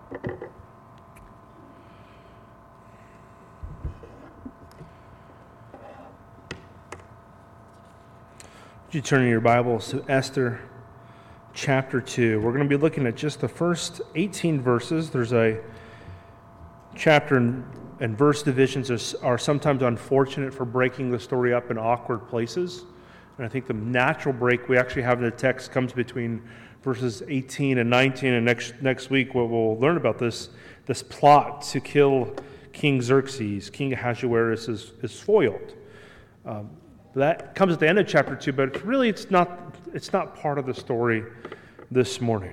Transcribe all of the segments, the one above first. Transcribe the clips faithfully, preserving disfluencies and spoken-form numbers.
Would you turn in your Bibles to Esther chapter two? We're going to be looking at just the first eighteen verses. There's a chapter and, and verse divisions are, are sometimes unfortunate for breaking the story up in awkward places. And I think the natural break we actually have in the text comes between verses eighteen and nineteen. And next next week what we'll learn about this, this plot to kill King Xerxes, King Ahasuerus, is, is foiled. Um, That comes at the end of chapter two, but really it's not it's not part of the story this morning.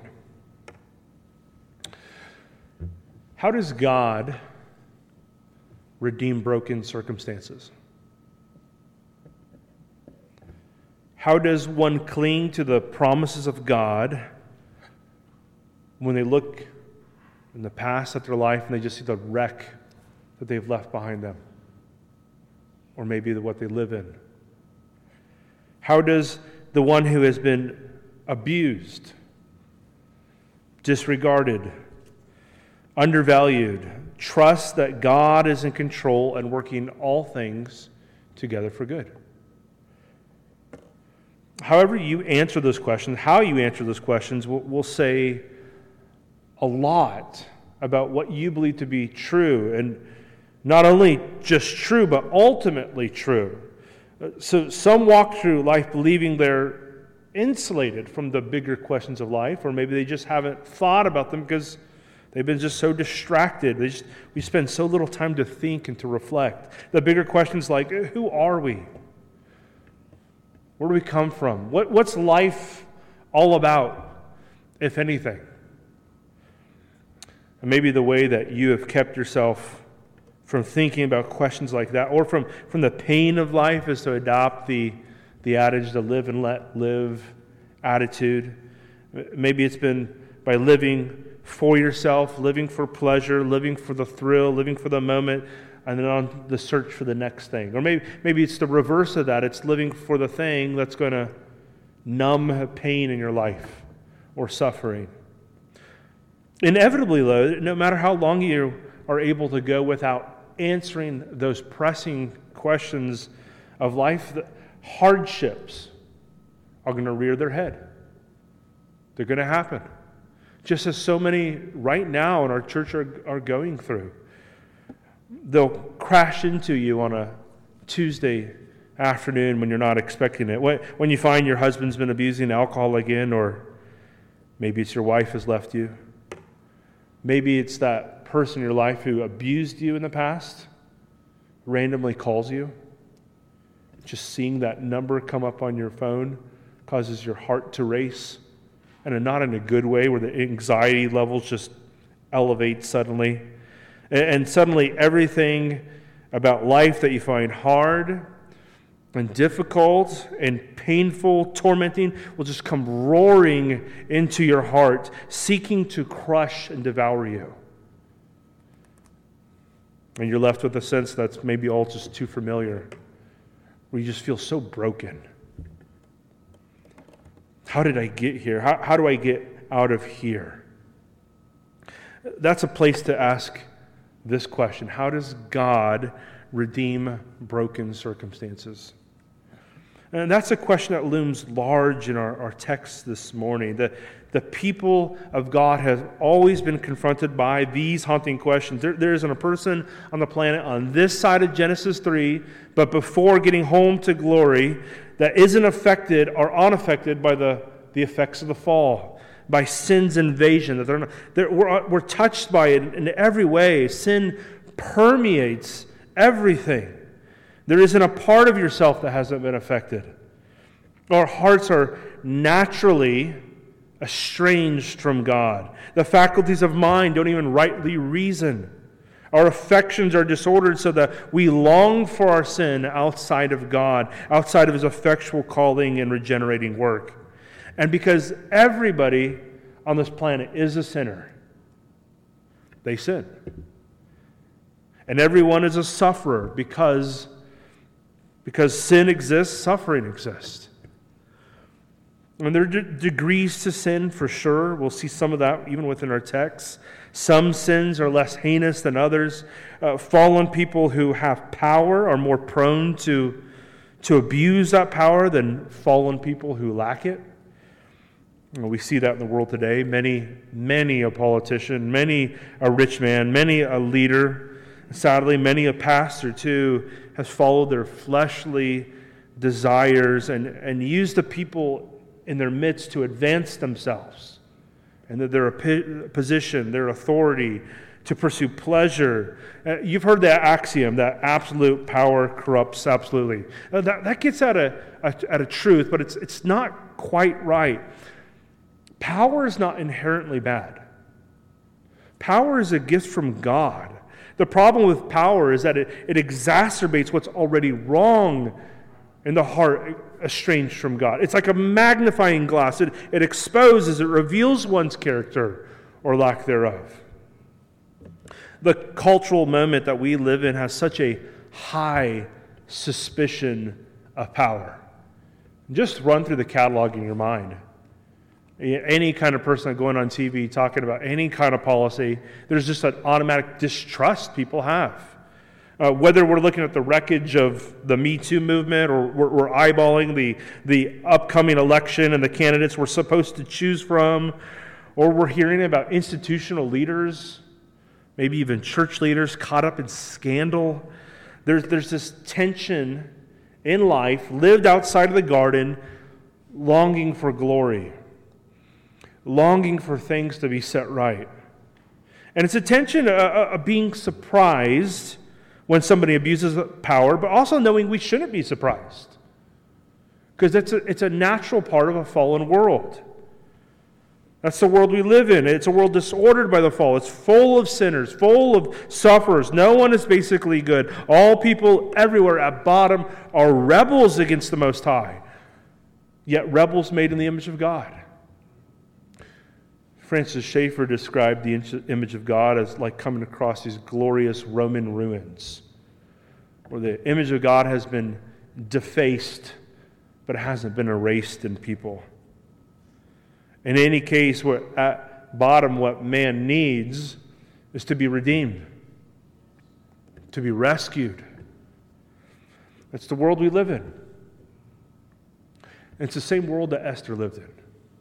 How does God redeem broken circumstances? How does one cling to the promises of God when they look in the past at their life and they just see the wreck that they've left behind them? Or maybe what they live in? How does the one who has been abused, disregarded, undervalued, trust that God is in control and working all things together for good? However you answer those questions, how you answer those questions will, will say a lot about what you believe to be true, and not only just true, but ultimately true. So some walk through life believing they're insulated from the bigger questions of life, or maybe they just haven't thought about them because they've been just so distracted. They just, we spend so little time to think and to reflect. The bigger questions like, who are we? Where do we come from? What, what's life all about, if anything? And maybe the way that you have kept yourself from thinking about questions like that, or from, from the pain of life, is to adopt the, the adage, the live and let live attitude. Maybe it's been by living for yourself, living for pleasure, living for the thrill, living for the moment, and then on the search for the next thing. Or maybe, maybe it's the reverse of that. It's living for the thing that's going to numb pain in your life or suffering. Inevitably, though, no matter how long you are able to go without answering those pressing questions of life, the hardships are going to rear their head. They're going to happen. Just as so many right now in our church are, are going through. They'll crash into you on a Tuesday afternoon when you're not expecting it. When, when you find your husband's been abusing alcohol again, or maybe it's your wife has left you. Maybe it's that person in your life who abused you in the past randomly calls you. Just seeing that number come up on your phone causes your heart to race, and not in a good way where the anxiety levels just elevate suddenly. And suddenly everything about life that you find hard and difficult and painful, tormenting, will just come roaring into your heart, seeking to crush and devour you. And you're left with a sense that's maybe all just too familiar, where you just feel so broken. How did I get here? How, how do I get out of here? That's a place to ask this question. How does God redeem broken circumstances? And that's a question that looms large in our, our text this morning. The, the people of God have always been confronted by these haunting questions. There, there isn't a person on the planet on this side of Genesis three, but before getting home to glory, that isn't affected or unaffected by the, the effects of the fall, by sin's invasion. That they're not, they're, we're, we're touched by it in every way. Sin permeates everything. There isn't a part of yourself that hasn't been affected. Our hearts are naturally estranged from God. The faculties of mind don't even rightly reason. Our affections are disordered so that we long for our sin outside of God, outside of His effectual calling and regenerating work. And because everybody on this planet is a sinner, they sin. And everyone is a sufferer because Because sin exists, suffering exists. And there are de- degrees to sin, for sure. We'll see some of that even within our text. Some sins are less heinous than others. Uh, fallen people who have power are more prone to, to abuse that power than fallen people who lack it. And we see that in the world today. Many, many a politician, many a rich man, many a leader, sadly, many a pastor too, has followed their fleshly desires and, and used the people in their midst to advance themselves and that their position, their authority, to pursue pleasure. Uh, you've heard that axiom that absolute power corrupts absolutely. Uh, that, that gets at a, a, at a truth, but it's, it's not quite right. Power is not inherently bad. Power is a gift from God. The problem with power is that it, it exacerbates what's already wrong in the heart, estranged from God. It's like a magnifying glass. It, it exposes, it reveals one's character or lack thereof. The cultural moment that we live in has such a high suspicion of power. Just run through the catalog in your mind. Any kind of person going on T V talking about any kind of policy, there's just an automatic distrust people have. Uh, whether we're looking at the wreckage of the Me Too movement or we're, we're eyeballing the, the upcoming election and the candidates we're supposed to choose from, or we're hearing about institutional leaders, maybe even church leaders caught up in scandal, there's, there's this tension in life lived outside of the garden, longing for glory, longing for things to be set right. And it's a tension of, of being surprised when somebody abuses power, but also knowing we shouldn't be surprised. Because it's a, it's a natural part of a fallen world. That's the world we live in. It's a world disordered by the fall. It's full of sinners, full of sufferers. No one is basically good. All people everywhere at bottom are rebels against the Most High, yet rebels made in the image of God. Francis Schaeffer described the image of God as like coming across these glorious Roman ruins, where the image of God has been defaced, but it hasn't been erased in people. In any case, what, at bottom, what man needs is to be redeemed, to be rescued. That's the world we live in. And it's the same world that Esther lived in.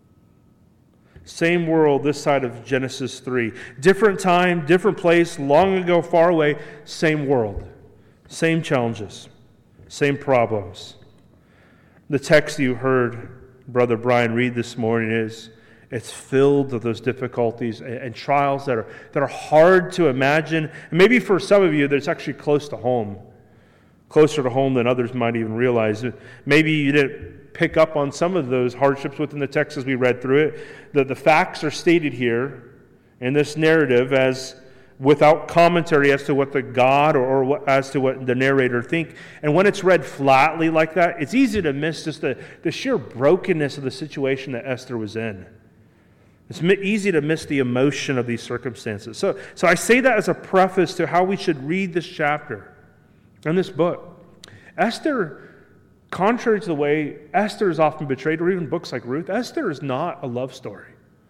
Same world this side of Genesis three. Different time, different place, long ago, far away, same world. Same challenges, same problems. The text you heard Brother Brian read this morning is, it's filled with those difficulties and, and trials that are, that are hard to imagine. And maybe for some of you, that's actually close to home. Closer to home than others might even realize. Maybe you didn't pick up on some of those hardships within the text as we read through it. The, the facts are stated here in this narrative as without commentary as to what the God or, or what, as to what the narrator think. And when it's read flatly like that, it's easy to miss just the, the sheer brokenness of the situation that Esther was in. It's easy to miss the emotion of these circumstances. So, so I say that as a preface to how we should read this chapter and this book. Esther, contrary to the way Esther is often portrayed, or even books like Ruth, Esther is not a love story.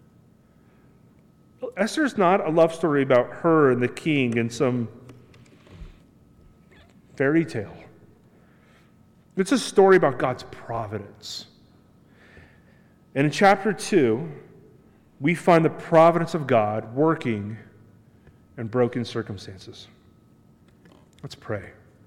Esther is not a love story about her and the king and some fairy tale. It's a story about God's providence. And in chapter two, we find the providence of God working in broken circumstances. Let's pray.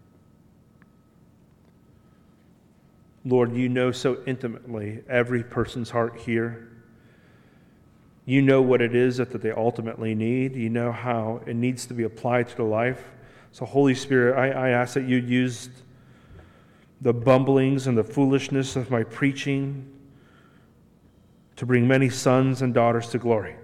Lord, you know so intimately every person's heart here. You know what it is that, that they ultimately need. You know how it needs to be applied to their life. So, Holy Spirit, I, I ask that you use the bumblings and the foolishness of my preaching to bring many sons and daughters to glory.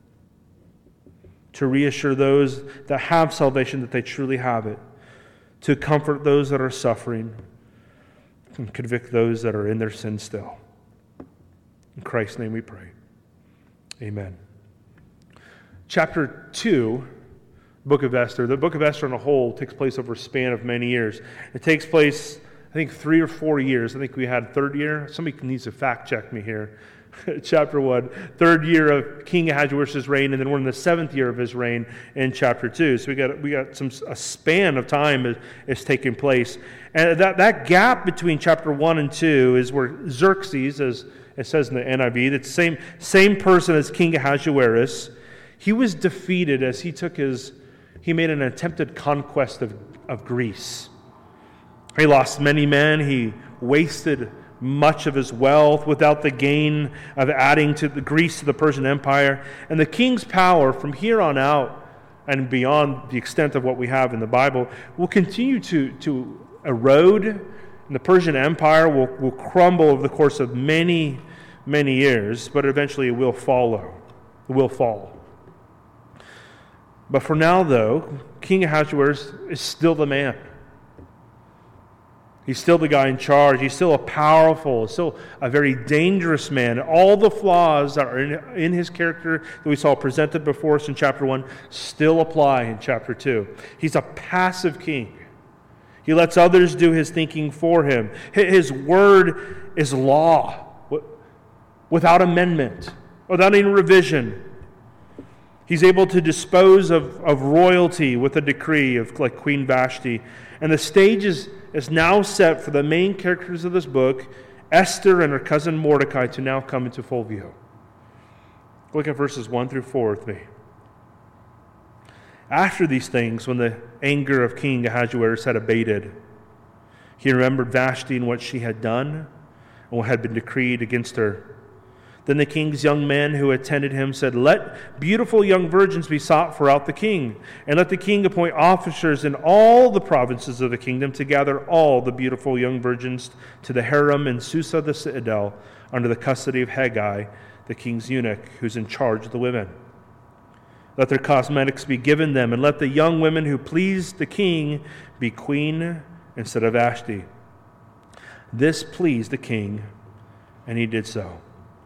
To reassure those that have salvation that they truly have it. To comfort those that are suffering. And convict those that are in their sin still. In Christ's name we pray. Amen. Chapter two, Book of Esther. The Book of Esther on a whole takes place over a span of many years. It takes place think, three or four years. I think we had third year. Somebody needs to fact check me here. Chapter one, third year of King Ahasuerus' reign, and then we're in the seventh year of his reign in chapter two. So we got we got some a span of time is, is taking place, and that that gap between chapter one and two is where Xerxes, as it says in the N I V, the same same person as King Ahasuerus, he was defeated as he took his he made an attempted conquest of of Greece. He lost many men. He wasted much of his wealth without the gain of adding to the Greece to the Persian Empire. And the king's power from here on out and beyond the extent of what we have in the Bible will continue to, to erode, and the Persian Empire will, will crumble over the course of many, many years, but eventually it will follow. It will fall. But for now, though, King Ahasuerus is still the man. He's still the guy in charge. He's still a powerful, still a very dangerous man. All the flaws that are in, in his character that we saw presented before us in chapter one still apply in chapter two. He's a passive king. He lets others do his thinking for him. His word is law without amendment, without any revision. He's able to dispose of, of royalty with a decree of like Queen Vashti. And the stage is, is now set for the main characters of this book, Esther and her cousin Mordecai, to now come into full view. Look at verses one through four with me. After these things, when the anger of King Ahasuerus had abated, he remembered Vashti and what she had done and what had been decreed against her. Then the king's young men who attended him said, "Let beautiful young virgins be sought for out the king, and let the king appoint officers in all the provinces of the kingdom to gather all the beautiful young virgins to the harem in Susa the citadel, under the custody of Haggai, the king's eunuch, who's in charge of the women. Let their cosmetics be given them, and let the young women who please the king be queen instead of Vashti." This pleased the king, and he did so.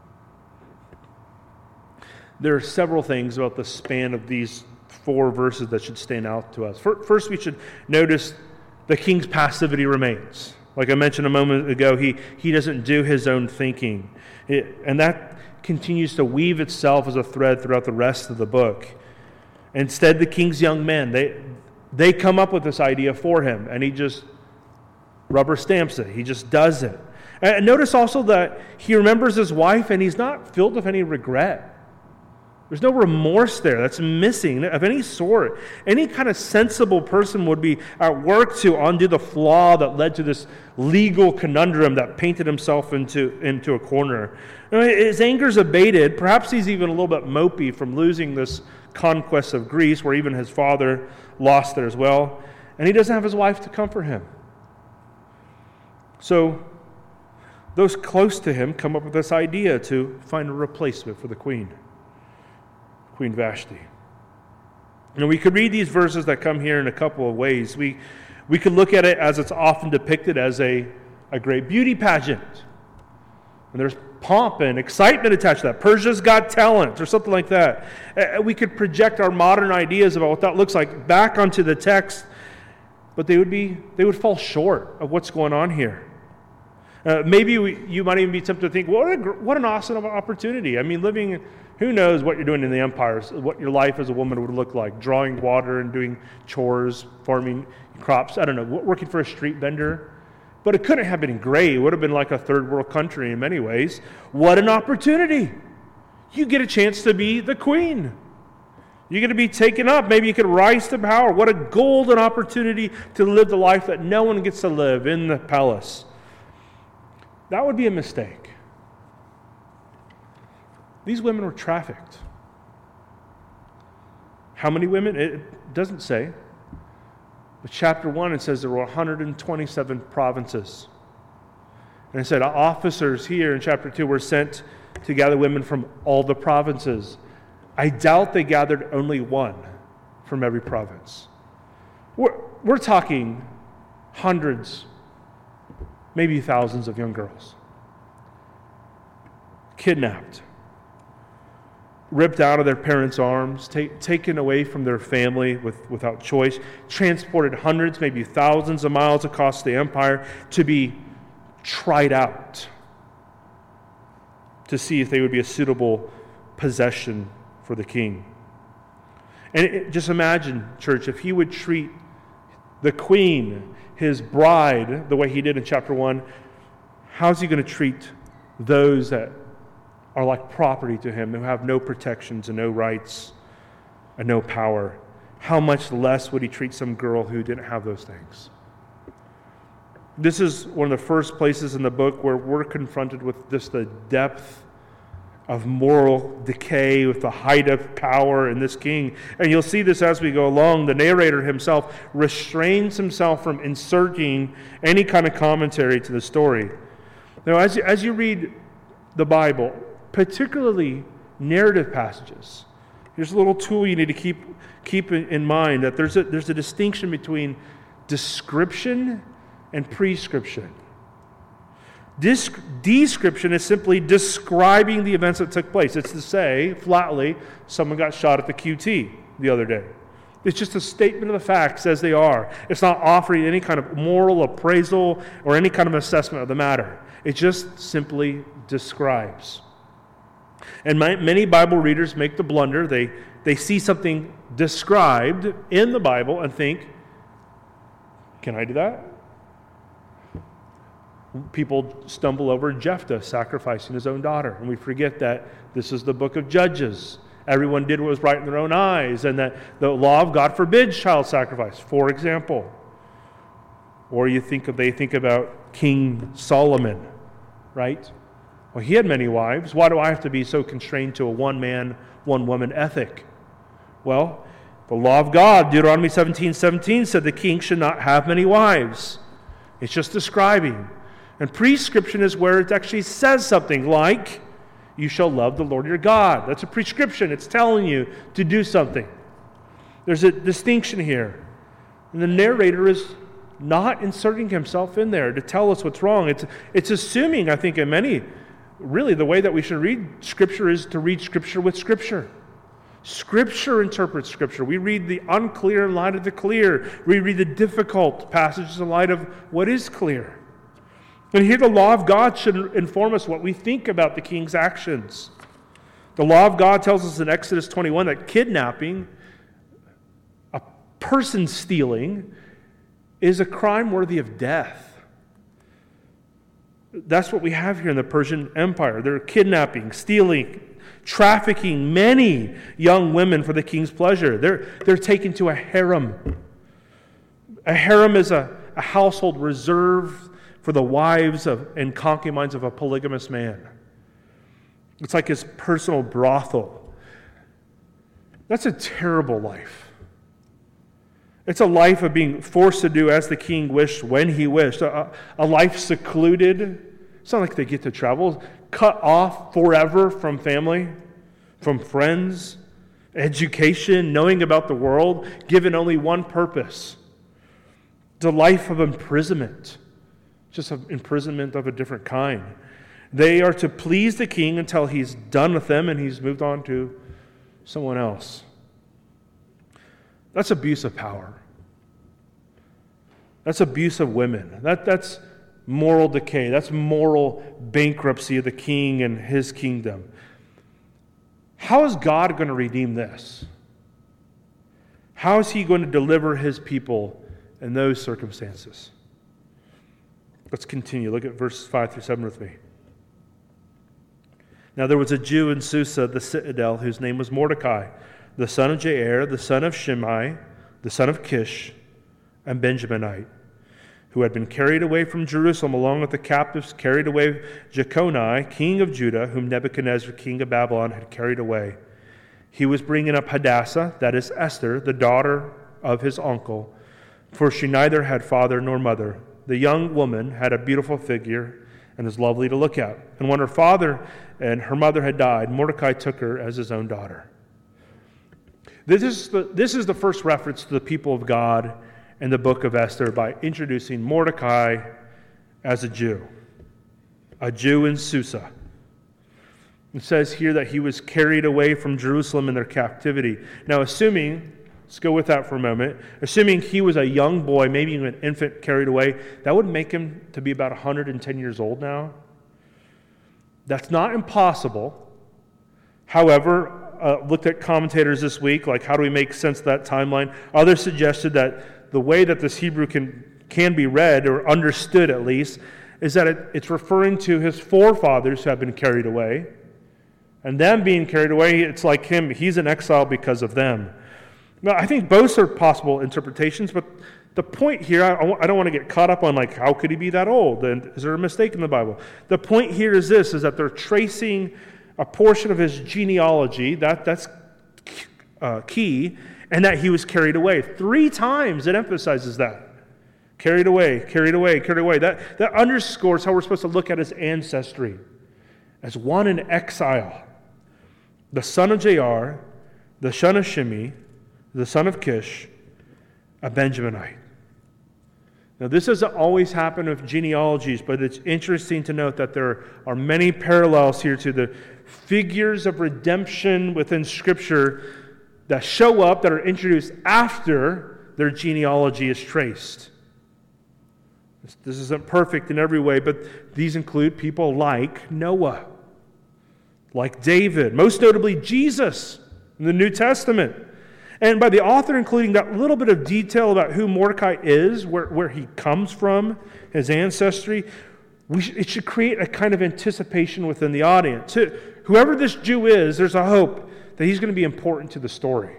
There are several things about the span of these four verses that should stand out to us. First, we should notice the king's passivity remains. Like I mentioned a moment ago, he, he doesn't do his own thinking. It, and that continues to weave itself as a thread throughout the rest of the book. Instead, the king's young men, they, they come up with this idea for him, and he just rubber stamps it. He just does it. And notice also that he remembers his wife, and he's not filled with any regret. There's no remorse there. That's missing of any sort. Any kind of sensible person would be at work to undo the flaw that led to this legal conundrum that painted himself into, into a corner. His anger's abated. Perhaps he's even a little bit mopey from losing this conquest of Greece, where even his father lost it as well. And he doesn't have his wife to comfort him. So those close to him come up with this idea to find a replacement for the queen. Queen Vashti. And we could read these verses that come here in a couple of ways. We we could look at it as it's often depicted as a, a great beauty pageant. And there's pomp and excitement attached to that. Persia's Got Talent or something like that. Uh, we could project our modern ideas about what that looks like back onto the text, but they would be they would fall short of what's going on here. Uh, maybe we, you might even be tempted to think, well, what, a, what an awesome opportunity. I mean, living, who knows what you're doing in the empires, what your life as a woman would look like, drawing water and doing chores, farming crops, I don't know, working for a street vendor. But it couldn't have been great. It would have been like a third world country in many ways. What an opportunity. You get a chance to be the queen. You get to be taken up. Maybe you could rise to power. What a golden opportunity to live the life that no one gets to live in the palace. That would be a mistake. These women were trafficked. How many women? It doesn't say. But chapter one, it says there were one hundred twenty-seven provinces. And it said officers here in chapter two were sent to gather women from all the provinces. I doubt they gathered only one from every province. We're, we're talking hundreds, maybe thousands of young girls kidnapped. ripped out of their parents' arms, take, taken away from their family with, without choice, transported hundreds, maybe thousands of miles across the empire to be tried out to see if they would be a suitable possession for the king. And it, just imagine, church, if he would treat the queen, his bride, the way he did in chapter one, how's he going to treat those that are like property to him, who have no protections and no rights and no power? How much less would he treat some girl who didn't have those things? This is one of the first places in the book where we're confronted with just the depth of moral decay, with the height of power in this king. And you'll see this as we go along. The narrator himself restrains himself from inserting any kind of commentary to the story. Now, as you, as you read the Bible, particularly narrative passages, here's a little tool you need to keep keep in mind, that there's a, there's a distinction between description and prescription. Disc- description is simply describing the events that took place. It's to say, flatly, someone got shot at the Q T the other day. It's just a statement of the facts as they are. It's not offering any kind of moral appraisal or any kind of assessment of the matter. It just simply describes. And my, many Bible readers make the blunder. They, they see something described in the Bible and think, can I do that? People stumble over Jephthah sacrificing his own daughter, and we forget that this is the book of Judges. Everyone did what was right in their own eyes, and that the law of God forbids child sacrifice, for example. Or you think of, they think about King Solomon, right? Well, he had many wives. Why do I have to be so constrained to a one-man, one-woman ethic? Well, the law of God, Deuteronomy seventeen seventeen, said the king should not have many wives. It's just describing. And prescription is where it actually says something like, you shall love the Lord your God. That's a prescription. It's telling you to do something. There's a distinction here. And the narrator is not inserting himself in there to tell us what's wrong. It's, it's assuming, I think, in many, really the way that we should read Scripture is to read Scripture with Scripture. Scripture interprets Scripture. We read the unclear in light of the clear. We read the difficult passages in light of what is clear. And here the law of God should inform us what we think about the king's actions. The law of God tells us in Exodus twenty-one that kidnapping, a person stealing, is a crime worthy of death. That's what we have here in the Persian Empire. They're kidnapping, stealing, trafficking many young women for the king's pleasure. They're, they're taken to a harem. A harem is a, a household reserved for the wives of, and concubines of a polygamous man. It's like his personal brothel. That's a terrible life. It's a life of being forced to do as the king wished, when he wished. A, a life secluded. It's not like they get to travel. Cut off forever from family, from friends, education, knowing about the world, given only one purpose. It's a life of imprisonment. Just an imprisonment of a different kind. They are to please the king until he's done with them and he's moved on to someone else. That's abuse of power. That's abuse of women. That, that's moral decay. That's moral bankruptcy of the king and his kingdom. How is God going to redeem this? How is he going to deliver his people in those circumstances? Let's continue. Look at verses five through seven with me. Now there was a Jew in Susa, the citadel, whose name was Mordecai, the son of Jair, the son of Shimei, the son of Kish, and Benjaminite, who had been carried away from Jerusalem along with the captives carried away Jeconiah, king of Judah, whom Nebuchadnezzar, king of Babylon, had carried away. He was bringing up Hadassah, that is Esther, the daughter of his uncle, for she neither had father nor mother. The young woman had a beautiful figure and was lovely to look at. And when her father and her mother had died, Mordecai took her as his own daughter. This is the, this is the first reference to the people of God in the book of Esther by introducing Mordecai as a Jew, a Jew in Susa. It says here that he was carried away from Jerusalem in their captivity. Now, assuming, let's go with that for a moment, assuming he was a young boy, maybe even an infant carried away, that would make him to be about one hundred ten years old now. That's not impossible. However, uh, looked at commentators this week, like how do we make sense of that timeline? Others suggested that the way that this Hebrew can, can be read, or understood at least, is that it, it's referring to his forefathers who have been carried away. And them being carried away, it's like him, he's in exile because of them. Now, I think both are possible interpretations, but the point here, I, I don't want to get caught up on like, how could he be that old? And is there a mistake in the Bible? The point here is this, is that they're tracing a portion of his genealogy, that, that's uh, key, and that he was carried away. Three times it emphasizes that. Carried away, carried away, carried away. That, that underscores how we're supposed to look at his ancestry as one in exile. The son of Jair, the son of Shimei, the son of Kish, a Benjaminite. Now, this doesn't always happen with genealogies, but it's interesting to note that there are many parallels here to the figures of redemption within Scripture that show up, that are introduced after their genealogy is traced. This, this isn't perfect in every way, but these include people like Noah, like David, most notably Jesus in the New Testament. And by the author including that little bit of detail about who Mordecai is, where, where he comes from, his ancestry, we sh- it should create a kind of anticipation within the audience. Whoever this Jew is, there's a hope that he's going to be important to the story.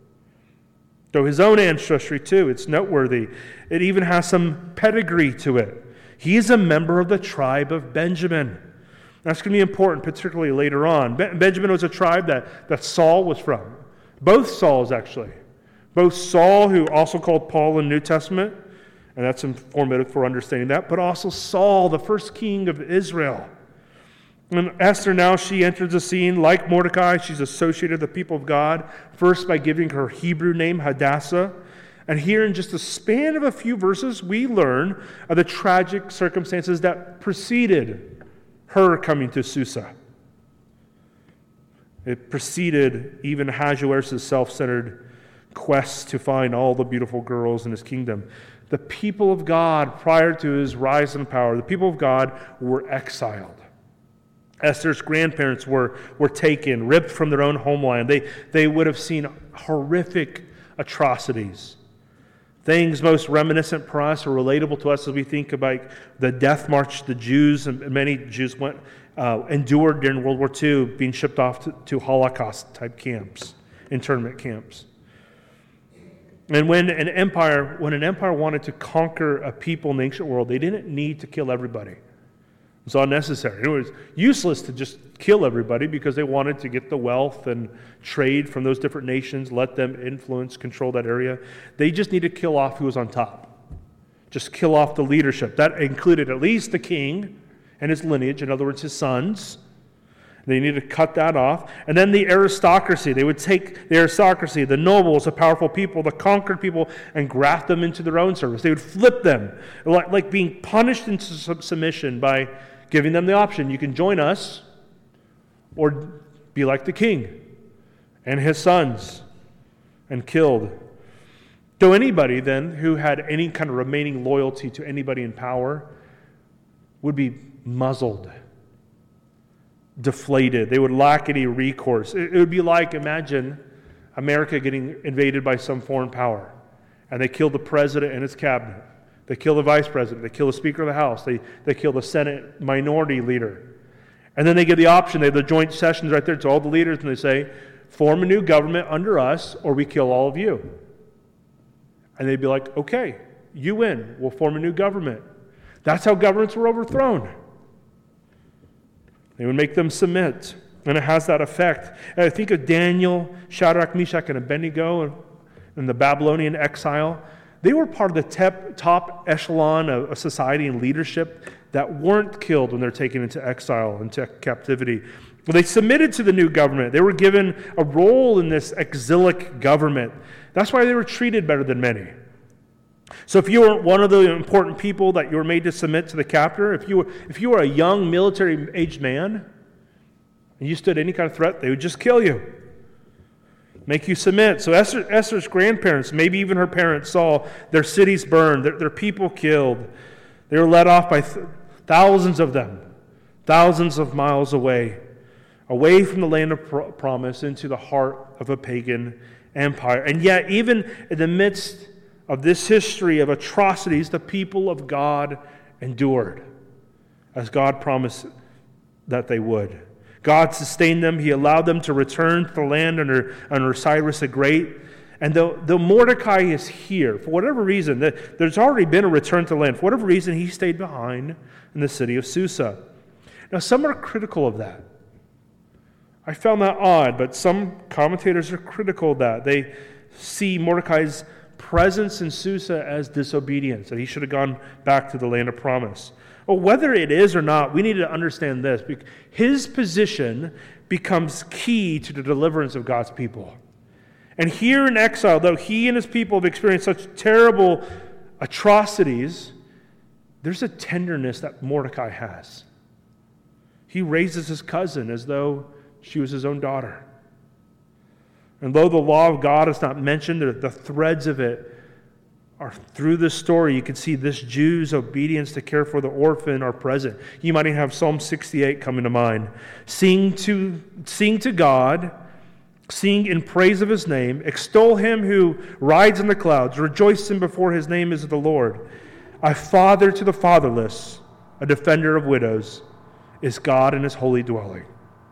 So his own ancestry too, it's noteworthy. It even has some pedigree to it. He is a member of the tribe of Benjamin. That's going to be important, particularly later on. Ben- Benjamin was a tribe that, that Saul was from. Both Sauls, actually. Both Saul, who also called Paul in the New Testament, and that's informative for understanding that, but also Saul, the first king of Israel. And Esther now, she enters the scene like Mordecai. She's associated with the people of God, first by giving her Hebrew name, Hadassah. And here in just a span of a few verses, we learn of the tragic circumstances that preceded her coming to Susa. It preceded even Ahasuerus' self-centered quest to find all the beautiful girls in his kingdom. The people of God, prior to his rise in power, the people of God were exiled. Esther's grandparents were, were taken, ripped from their own homeland. They, they would have seen horrific atrocities. Things most reminiscent for us or relatable to us as we think about the death march the Jews, and many Jews went uh, endured during World War Two, being shipped off to, to Holocaust-type camps, internment camps. And when an empire, when an empire wanted to conquer a people in the ancient world, they didn't need to kill everybody. It was unnecessary. It was useless to just kill everybody because they wanted to get the wealth and trade from those different nations, let them influence, control that area. They just needed to kill off who was on top. Just kill off the leadership. That included at least the king and his lineage, in other words, his sons. They needed to cut that off. And then the aristocracy. They would take the aristocracy, the nobles, the powerful people, the conquered people, and graft them into their own service. They would flip them, like, like being punished into submission by giving them the option. You can join us or be like the king and his sons and killed. So anybody then who had any kind of remaining loyalty to anybody in power would be muzzled, deflated. They would lack any recourse. It would be like, imagine America getting invaded by some foreign power, and they kill the president and his cabinet. They kill the vice president. They kill the Speaker of the House. They, they kill the Senate minority leader. And then they give the option. They have the joint sessions right there to all the leaders, and they say, form a new government under us, or we kill all of you. And they'd be like, okay, you win. We'll form a new government. That's how governments were overthrown. They would make them submit, and it has that effect. And I think of Daniel, Shadrach, Meshach, and Abednego in the Babylonian exile. They were part of the tep, top echelon of, of society and leadership that weren't killed when they're taken into exile, into captivity. Well, they submitted to the new government. They were given a role in this exilic government. That's why they were treated better than many. So if you were one of the important people that you were made to submit to the captor, if you were, if you were a young military-aged man, and and you stood any kind of threat, they would just kill you, make you submit. So Esther, Esther's grandparents, maybe even her parents, saw their cities burned, their, their people killed. They were led off by th- thousands of them, thousands of miles away, away from the land of pro- promise into the heart of a pagan empire. And yet, even in the midst of this history of atrocities, the people of God endured, as God promised that they would. God sustained them. He allowed them to return to the land under, under Cyrus the Great. And though, though Mordecai is here, for whatever reason, that there's already been a return to the land. For whatever reason, he stayed behind in the city of Susa. Now, some are critical of that. I found that odd, but some commentators are critical of that. They see Mordecai's presence in Susa as disobedience, that he should have gone back to the land of promise. Well, whether it is or not, we need to understand this. His position becomes key to the deliverance of God's people. And here in exile, though he and his people have experienced such terrible atrocities, there's a tenderness that Mordecai has. He raises his cousin as though she was his own daughter. And though the law of God is not mentioned, the threads of it are through this story. You can see this Jew's obedience to care for the orphan are present. You might even have Psalm sixty-eight coming to mind. Sing to, sing to God, sing in praise of his name, extol him who rides in the clouds, rejoice in before his name is the Lord. A father to the fatherless, a defender of widows, is God in his holy dwelling.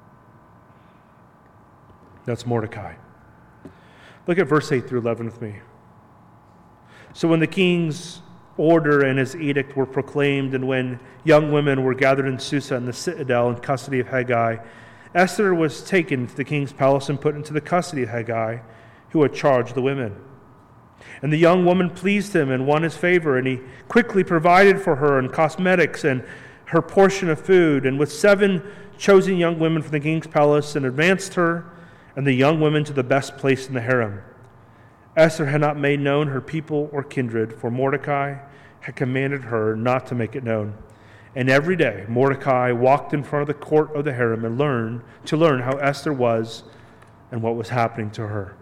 That's Mordecai. Look at verse eight through eleven with me. So when the king's order and his edict were proclaimed, and when young women were gathered in Susa in the citadel in custody of Hegai, Esther was taken to the king's palace and put into the custody of Hegai, who had charged the women. And the young woman pleased him and won his favor, and he quickly provided for her and cosmetics and her portion of food, and with seven chosen young women from the king's palace, and advanced her and the young women to the best place in the harem. Esther had not made known her people or kindred, for Mordecai had commanded her not to make it known. And every day Mordecai walked in front of the court of the harem and learned to learn how Esther was and what was happening to her.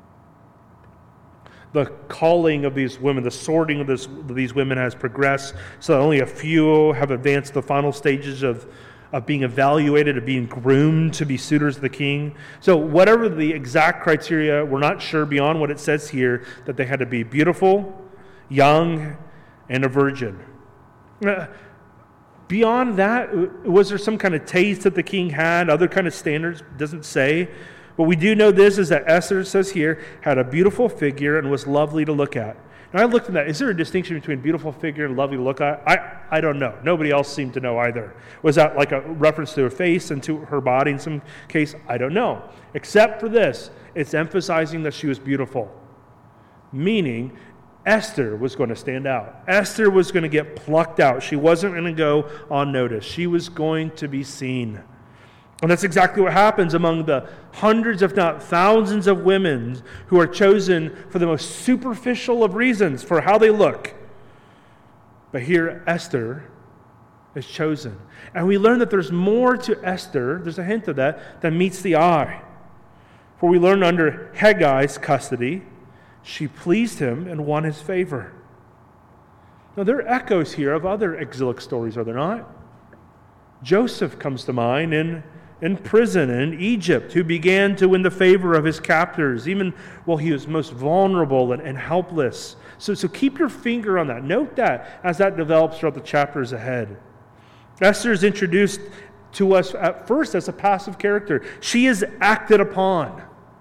The calling of these women, the sorting of, this, of these women has progressed, so that only a few have advanced the final stages of of being evaluated, of being groomed to be suitors of the king. So whatever the exact criteria, we're not sure beyond what it says here, that they had to be beautiful, young, and a virgin. Uh, beyond that, was there some kind of taste that the king had, other kind of standards? It doesn't say. What we do know this is that Esther, says here, had a beautiful figure and was lovely to look at. And I looked at that. Is there a distinction between beautiful figure and lovely to look at? I, I don't know. Nobody else seemed to know either. Was that like a reference to her face and to her body in some case? I don't know. Except for this, it's emphasizing that she was beautiful. Meaning, Esther was going to stand out. Esther was going to get plucked out. She wasn't going to go unnoticed. She was going to be seen. And that's exactly what happens among the hundreds, if not thousands, of women who are chosen for the most superficial of reasons for how they look. But here, Esther is chosen. And we learn that there's more to Esther, there's a hint of that, than meets the eye. For we learn under Hegai's custody, she pleased him and won his favor. Now, there are echoes here of other exilic stories, are there not? Joseph comes to mind in in prison in Egypt, who began to win the favor of his captors, even while he was most vulnerable and, and helpless. So, so keep your finger on that. Note that as that develops throughout the chapters ahead. Esther is introduced to us at first as a passive character. She is acted upon.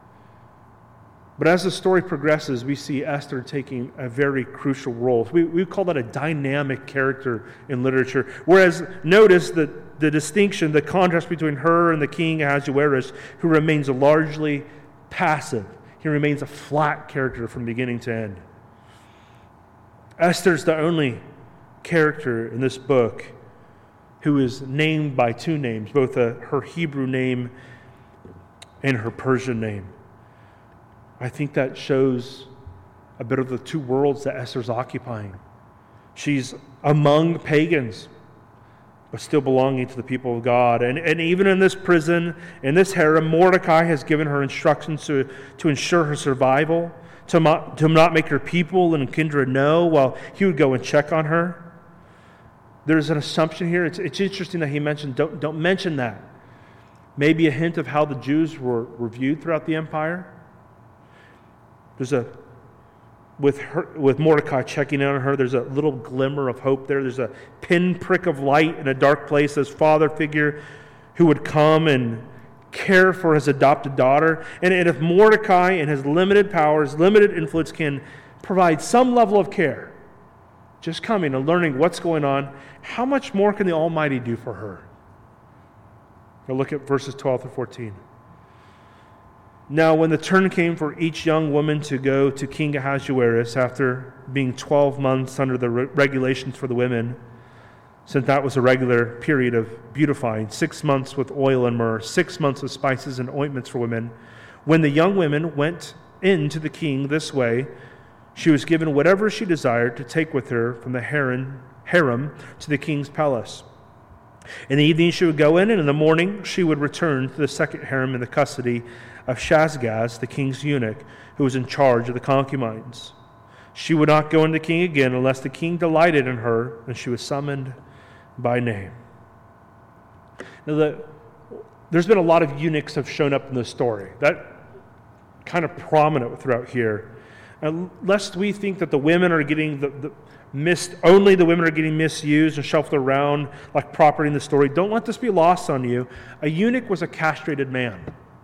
But as the story progresses, we see Esther taking a very crucial role. We, we call that a dynamic character in literature. Whereas, notice that the distinction, the contrast between her and the king Ahasuerus, who remains largely passive. He remains a flat character from beginning to end. Esther's the only character in this book who is named by two names, both a, her Hebrew name and her Persian name. I think that shows a bit of the two worlds that Esther's occupying. She's among pagans, but still belonging to the people of God. And, and even in this prison, in this harem, Mordecai has given her instructions to, to ensure her survival, to not, to not make her people and kindred know while he would go and check on her. There's an assumption here. It's, it's interesting that he mentioned, don't, don't mention that. Maybe a hint of how the Jews were, were viewed throughout the empire. There's a, with her, with Mordecai checking in on her, there's a little glimmer of hope there. There's a pinprick of light in a dark place. This father figure who would come and care for his adopted daughter. And, and if Mordecai, in his limited powers, limited influence, can provide some level of care, just coming and learning what's going on, how much more can the Almighty do for her? Now look at verses twelve through fourteen. Now when the turn came for each young woman to go to King Ahasuerus after being twelve months under the re- regulations for the women, since that was a regular period of beautifying, six months with oil and myrrh, six months with spices and ointments for women, when the young women went in to the king this way, she was given whatever she desired to take with her from the harem, harem to the king's palace. In the evening she would go in, and in the morning she would return to the second harem in the custody of Shashgaz, the king's eunuch, who was in charge of the concubines. She would not go in to the king again unless the king delighted in her, and she was summoned by name. Now, the, there's been a lot of eunuchs have shown up in this story. That kind of prominent throughout here. And lest we think that the women are getting the, the missed, only the women are getting misused and shuffled around like property in the story. Don't let this be lost on you. A eunuch was a castrated man.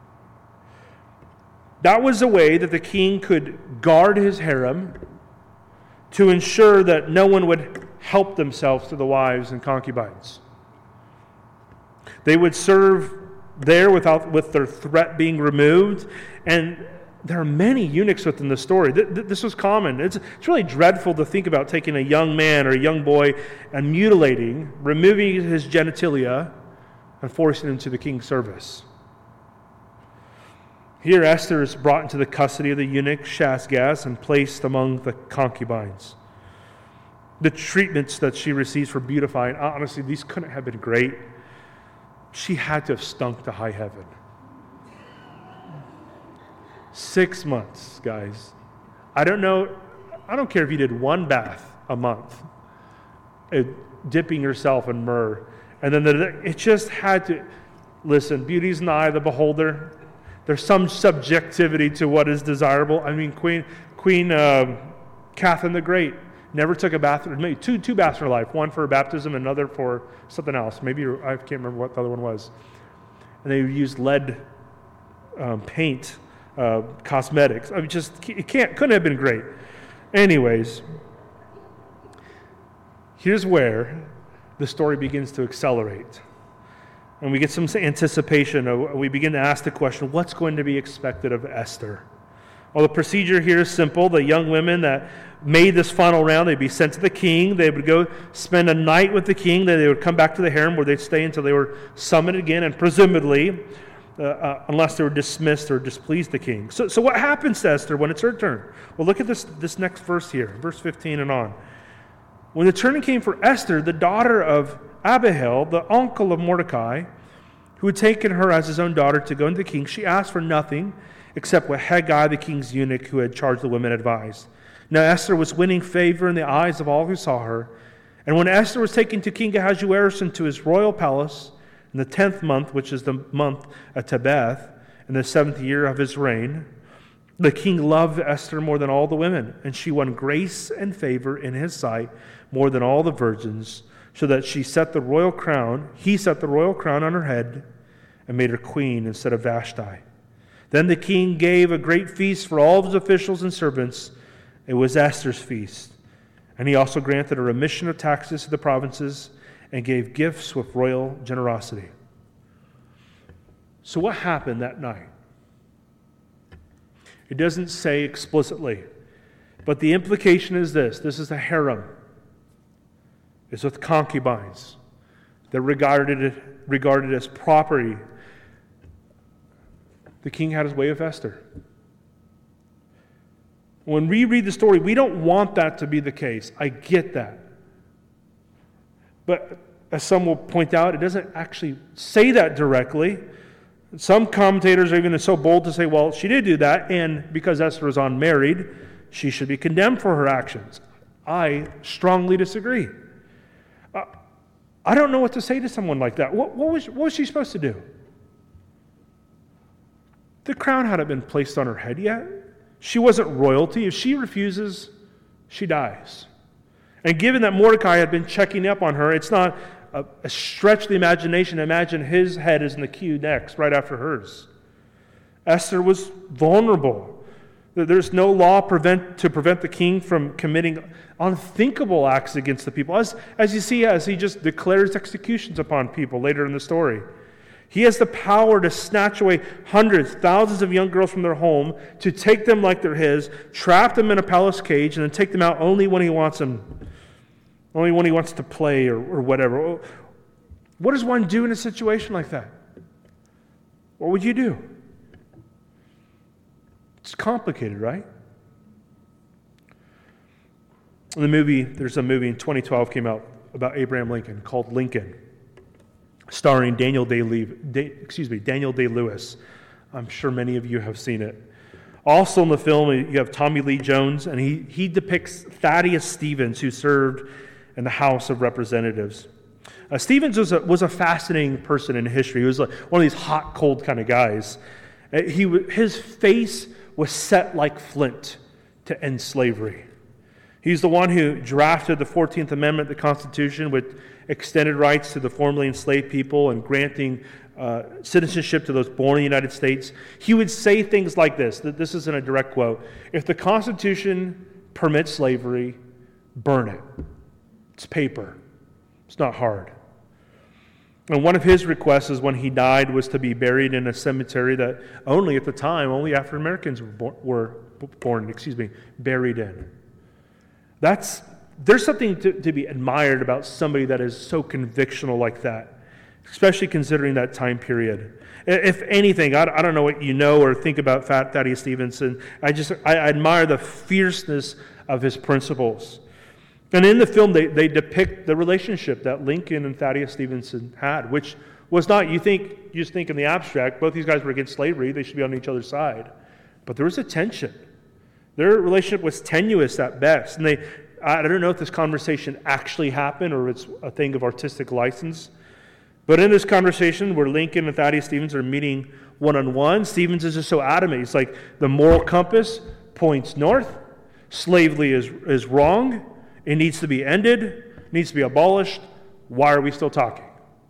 That was a way that the king could guard his harem to ensure that no one would help themselves to the wives and concubines. They would serve there without with their threat being removed, and there are many eunuchs within the story. This was common. It's, it's really dreadful to think about taking a young man or a young boy and mutilating, removing his genitalia, and forcing him to the king's service. Here Esther is brought into the custody of the eunuch Shashgaz and placed among the concubines. The treatments that she receives for beautifying, honestly, these couldn't have been great. She had to have stunk to high heaven. Six months, guys. I don't know, I don't care if you did one bath a month, uh, dipping yourself in myrrh. And then the, it just had to, listen, beauty's in the eye of the beholder. There's some subjectivity to what is desirable. I mean, Queen Queen uh, Catherine the Great never took a bath, maybe two two baths in her life, one for her baptism, another for something else. Maybe, I can't remember what the other one was. And they used lead um, paint, uh, cosmetics. I mean, just, it can't, couldn't have been great. Anyways, here's where the story begins to accelerate. And we get some anticipation. We begin to ask the question, what's going to be expected of Esther? Well, the procedure here is simple. The young women that made this final round, they'd be sent to the king. They would go spend a night with the king. Then they would come back to the harem where they'd stay until they were summoned again, and presumably, uh, uh, unless they were dismissed or displeased the king. So, so what happens to Esther when it's her turn? Well, look at this, this next verse here, verse fifteen and on. When the turn came for Esther, the daughter of Abihail, the uncle of Mordecai, who had taken her as his own daughter to go into the king, she asked for nothing except what Hegai, the king's eunuch who had charged the women, advised. Now Esther was winning favor in the eyes of all who saw her. And when Esther was taken to King Ahasuerus into his royal palace in the tenth month, which is the month of Tebeth, in the seventh year of his reign, the king loved Esther more than all the women, and she won grace and favor in his sight more than all the virgins, so that she set the royal crown, he set the royal crown on her head and made her queen instead of Vashti. Then the king gave a great feast for all of his officials and servants. It was Esther's feast. And he also granted a remission of taxes to the provinces and gave gifts with royal generosity. So what happened that night? It doesn't say explicitly, but the implication is this. This is a harem. It's with concubines. They're regarded, regarded as property. The king had his way with Esther. When we read the story, we don't want that to be the case. I get that. But as some will point out, it doesn't actually say that directly. Some commentators are even so bold to say, well, she did do that, and because Esther was unmarried, she should be condemned for her actions. I strongly disagree. Uh, I don't know what to say to someone like that. What, what, was, what was she supposed to do? The crown hadn't been placed on her head yet. She wasn't royalty. If she refuses, she dies. And given that Mordecai had been checking up on her, it's not a, a stretch of the imagination to imagine his head is in the queue next, right after hers. Esther was vulnerable. There's no law prevent, to prevent the king from committing unthinkable acts against the people. As, as you see, as he just declares executions upon people later in the story. He has the power to snatch away hundreds, thousands of young girls from their home, to take them like they're his, trap them in a palace cage, and then take them out only when he wants them, only when he wants to play or, or whatever. What does one do in a situation like that? What would you do? It's complicated, right? In the movie, there's a movie in twenty twelve came out about Abraham Lincoln called Lincoln, starring Daniel Day, Day, excuse me, Daniel Day-Lewis. I'm sure many of you have seen it. Also in the film, you have Tommy Lee Jones, and he, he depicts Thaddeus Stevens, who served in the House of Representatives. Uh, Stevens was a, was a fascinating person in history. He was like one of these hot, cold kind of guys. Uh, he his face was set like flint to end slavery. He's the one who drafted the fourteenth Amendment, the Constitution, with extended rights to the formerly enslaved people and granting uh, citizenship to those born in the United States. He would say things like this. This isn't a direct quote. If the Constitution permits slavery, burn it. It's paper. It's not hard. And one of his requests is when he died was to be buried in a cemetery that only at the time, only African Americans were, born, were born, excuse me, buried in. That's, there's something to, to be admired about somebody that is so convictional like that, especially considering that time period. If anything, I, I don't know what you know or think about Thaddeus Stevenson. I just, I, I admire the fierceness of his principles. And in the film, they, they depict the relationship that Lincoln and Thaddeus Stevenson had, which was not, you think, you just think in the abstract, both these guys were against slavery, they should be on each other's side. But there was a tension. Their relationship was tenuous at best. And they, I don't know if this conversation actually happened or it's a thing of artistic license. But in this conversation where Lincoln and Thaddeus Stevens are meeting one-on-one, Stevens is just so adamant. He's like, the moral compass points north. Slavery is, is wrong. It needs to be ended. It needs to be abolished. Why are we still talking?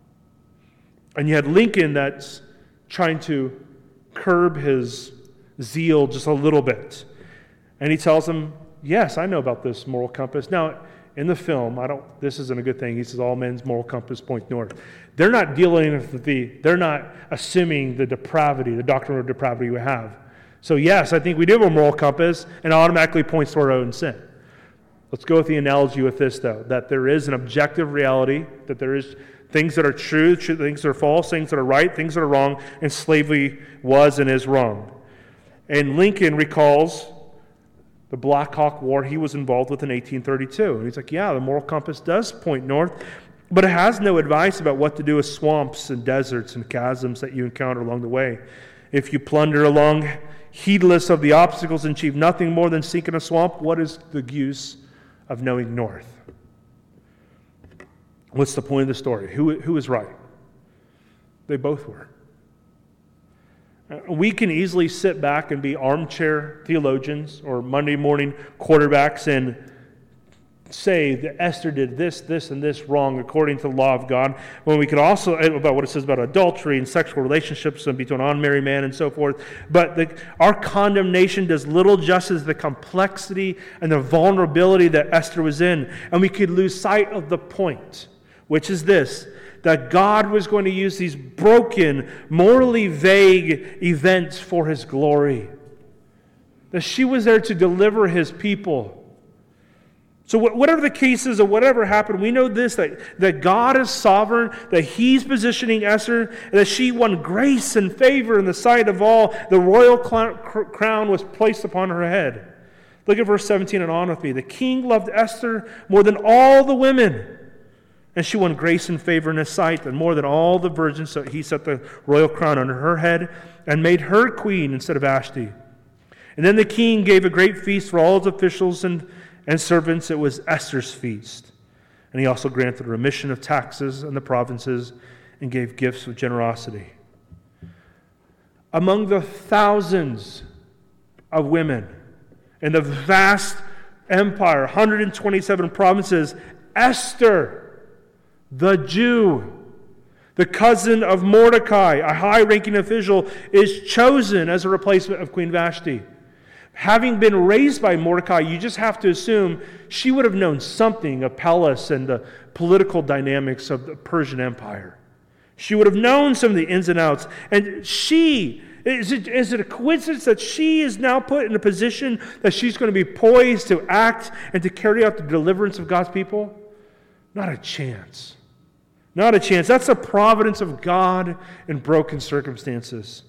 And you had Lincoln that's trying to curb his zeal just a little bit. And he tells him, yes, I know about this moral compass. Now, in the film, I don't. This isn't a good thing. He says all men's moral compass point north. They're not dealing with the, they're not assuming the depravity, the doctrine of depravity we have. So yes, I think we do have a moral compass, and it automatically points to our own sin. Let's go with the analogy with this, though, that there is an objective reality, that there is things that are true, things that are false, things that are right, things that are wrong, and slavery was and is wrong. And Lincoln recalls the Black Hawk War he was involved with in eighteen thirty-two. And he's like, yeah, the moral compass does point north, but it has no advice about what to do with swamps and deserts and chasms that you encounter along the way. If you plunder along, heedless of the obstacles, and achieve nothing more than sink in a swamp, what is the use of knowing north? What's the point of the story? Who, who is right? They both were. We can easily sit back and be armchair theologians or Monday morning quarterbacks and say that Esther did this, this, and this wrong according to the law of God, when we could also, about what it says about adultery and sexual relationships and between an unmarried man and so forth. But the, our condemnation does little justice to the complexity and the vulnerability that Esther was in. And we could lose sight of the point, which is this, that God was going to use these broken, morally vague events for His glory. That she was there to deliver His people. So whatever the case is or whatever happened, we know this, that, that God is sovereign, that He's positioning Esther, that she won grace and favor in the sight of all. The royal crown was placed upon her head. Look at verse seventeen and on with me. The king loved Esther more than all the women, And she won grace and favor in his sight, and more than all the virgins, so he set the royal crown on her head and made her queen instead of Vashti. And then the king gave a great feast for all his officials and, and servants. It was Esther's feast. And he also granted remission of taxes in the provinces and gave gifts of generosity. Among the thousands of women in the vast empire, one hundred twenty-seven provinces, Esther, the Jew, the cousin of Mordecai, a high-ranking official, is chosen as a replacement of Queen Vashti. Having been raised by Mordecai, you just have to assume she would have known something of palace and the political dynamics of the Persian Empire. She would have known some of the ins and outs. And she, is it, is it a coincidence that she is now put in a position that she's going to be poised to act and to carry out the deliverance of God's people? Not a chance. Not a chance. That's the providence of God in broken circumstances.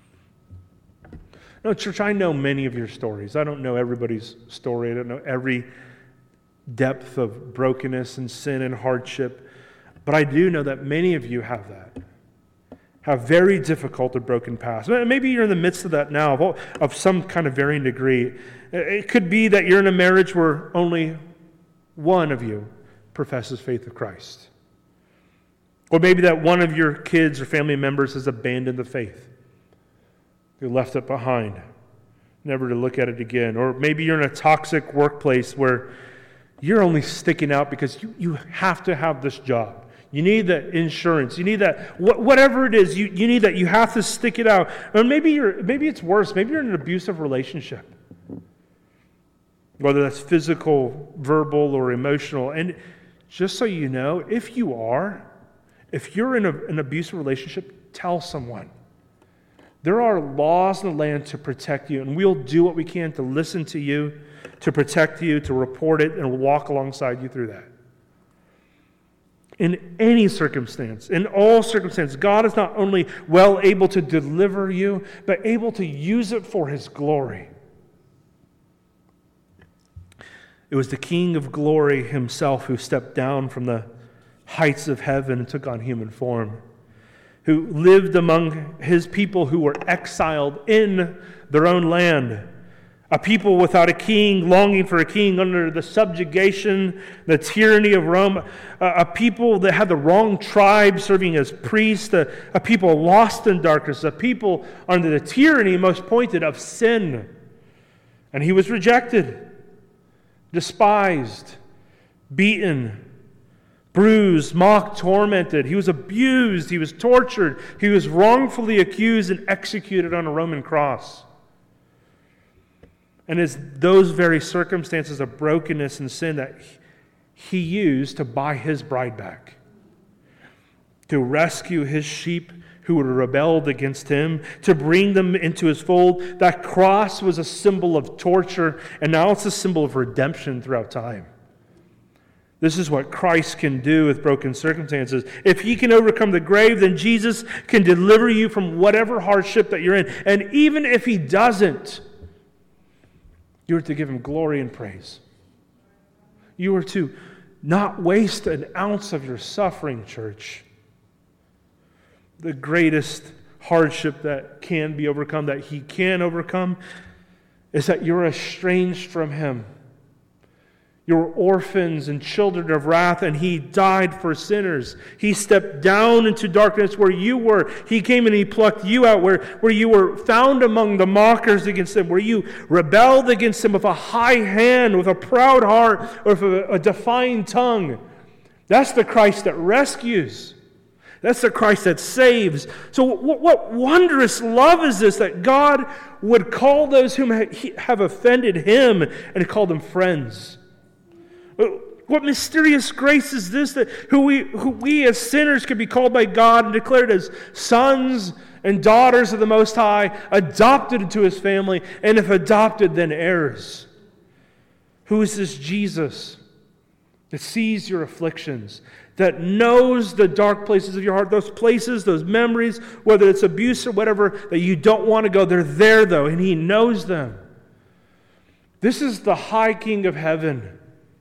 No, church, I know many of your stories. I don't know everybody's story. I don't know every depth of brokenness and sin and hardship. But I do know that many of you have that. Have very difficult and broken past. Maybe you're in the midst of that now, of, of some kind of varying degree. It could be that you're in a marriage where only one of you professes faith of Christ. Or maybe that one of your kids or family members has abandoned the faith. They left it behind, never to look at it again. Or maybe you're in a toxic workplace where you're only sticking out because you, you have to have this job. You need that insurance. You need that, wh- whatever it is, you, you need that. You have to stick it out. Or maybe you're, maybe it's worse. Maybe you're in an abusive relationship. Whether that's physical, verbal, or emotional. And just so you know, if you are, if you're in a, an abusive relationship, tell someone. There are laws in the land to protect you, and we'll do what we can to listen to you, to protect you, to report it, and we'll walk alongside you through that. In any circumstance, in all circumstances, God is not only well able to deliver you, but able to use it for His glory. It was the King of glory Himself who stepped down from the heights of heaven and took on human form, who lived among His people who were exiled in their own land, a people without a king, longing for a king under the subjugation, the tyranny of Rome, a, a people that had the wrong tribe serving as priests, a, a people lost in darkness, a people under the tyranny, most pointed, of sin. And He was rejected, despised, beaten, bruised, mocked, tormented. He was abused. He was tortured. He was wrongfully accused and executed on a Roman cross. And it's those very circumstances of brokenness and sin that He used to buy His bride back, to rescue His sheep who had rebelled against Him, to bring them into His fold. That cross was a symbol of torture, and now it's a symbol of redemption throughout time. This is what Christ can do with broken circumstances. If He can overcome the grave, then Jesus can deliver you from whatever hardship that you're in. And even if He doesn't, you are to give Him glory and praise. You are to not waste an ounce of your suffering, church. The greatest hardship that can be overcome, that He can overcome, is that you're estranged from Him. You're orphans and children of wrath, and He died for sinners. He stepped down into darkness where you were. He came and He plucked you out where, where you were found among the mockers against Him, where you rebelled against Him with a high hand, with a proud heart, or with a, a defying tongue. That's the Christ that rescues. That's the Christ that saves. So what, what wondrous love is this, that God would call those whom have offended Him and call them friends? What mysterious grace is this, that who we, who we as sinners could be called by God and declared as sons and daughters of the Most High, adopted into His family, and if adopted, then heirs. Who is this Jesus that sees your afflictions, that knows the dark places of your heart, those places, those memories, whether it's abuse or whatever, that you don't want to go? They're there, though, and He knows them. This is the high King of heaven,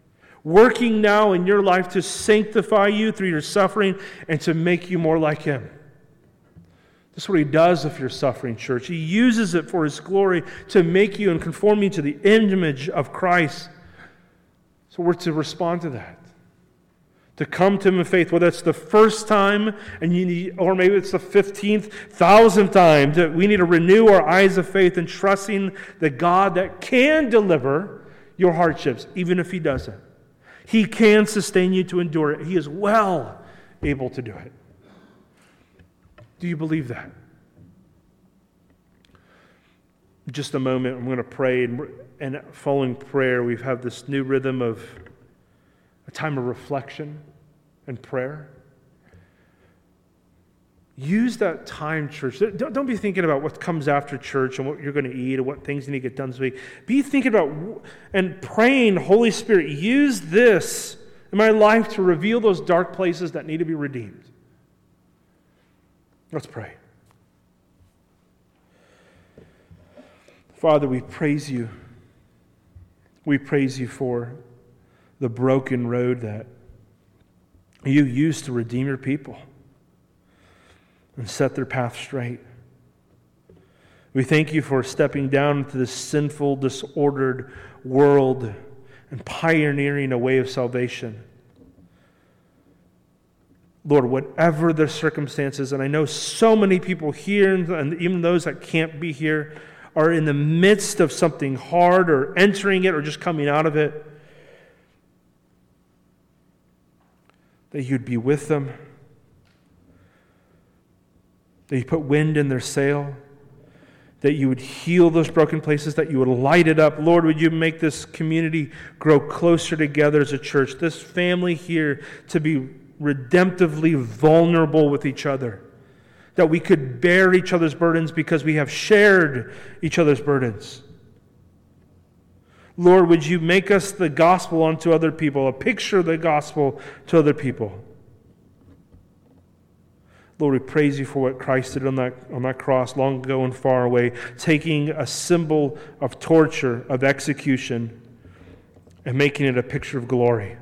working now in your life to sanctify you through your suffering and to make you more like Him. That's what He does with your suffering, church. He uses it for His glory to make you and conform you to the image of Christ. So we're to respond to that. To come to Him in faith, whether it's the first time, and you need, or maybe it's the fifteenth, thousandth time, that we need to renew our eyes of faith and trusting the God that can deliver your hardships, even if He doesn't. He can sustain you to endure it. He is well able to do it. Do you believe that? In just a moment, I'm going to pray, and, and following prayer, we have this new rhythm of a time of reflection and prayer. Use that time, church. Don't, don't be thinking about what comes after church and what you're going to eat or what things you need to get done this week. Be thinking about and praying, Holy Spirit, use this in my life to reveal those dark places that need to be redeemed. Let's pray. Father, we praise You. We praise You for the broken road that You used to redeem Your people and set their path straight. We thank You for stepping down into this sinful, disordered world and pioneering a way of salvation. Lord, whatever the circumstances, and I know so many people here, and even those that can't be here, are in the midst of something hard or entering it or just coming out of it, that You'd be with them, that You put wind in their sail, that You would heal those broken places, that You would light it up. Lord, would You make this community grow closer together as a church, this family here to be redemptively vulnerable with each other, that we could bear each other's burdens because we have shared each other's burdens. Lord, would You make us the gospel unto other people, a picture of the gospel to other people. Lord, we praise You for what Christ did on that, on that cross long ago and far away, taking a symbol of torture, of execution, and making it a picture of glory.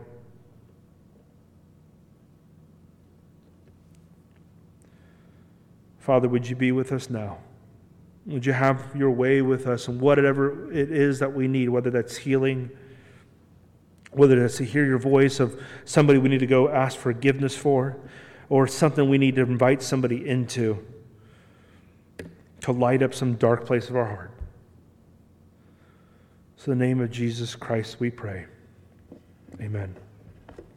Father, would You be with us now? Would You have Your way with us and whatever it is that we need, whether that's healing, whether that's to hear Your voice of somebody we need to go ask forgiveness for, or something we need to invite somebody into to light up some dark place of our heart. So in the name of Jesus Christ we pray. Amen.